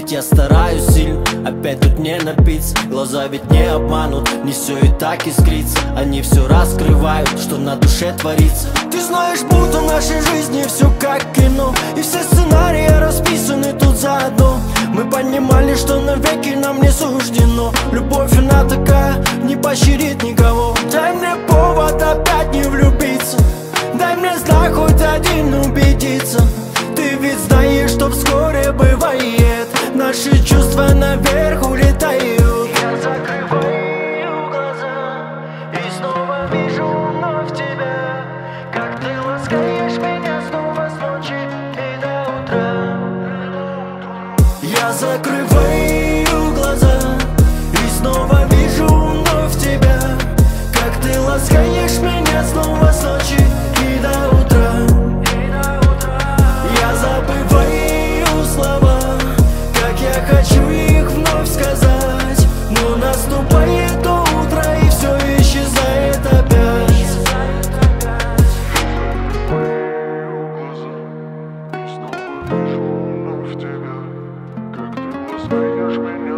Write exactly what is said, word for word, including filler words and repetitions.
Ведь я стараюсь сильно, опять тут не напиться. Глаза ведь не обманут, не все и так искрится. Они все раскрывают, что на душе творится. Ты знаешь, будто в нашей жизни все как кино, и все сценарии расписаны тут заодно. Мы понимали, что навеки нам не суждено. Любовь она такая, не поощрит никого. Дай мне повод опять не влюбиться, дай мне знак хоть один убедиться. Ты ведь знаешь, что вскоре бывает, наши чувства наверх улетают. Я закрываю глаза и снова вижу вновь тебя, как ты ласкаешь меня снова с ночи и до утра. Я закрываю глаза и снова вижу вновь тебя, как ты ласкаешь меня снова с ночи и до утра. Я забываю слова, как я хочу их вновь сказать, но наступает утро и все исчезает опять. Снова вижу вновь тебя, как ты ласкаешь меня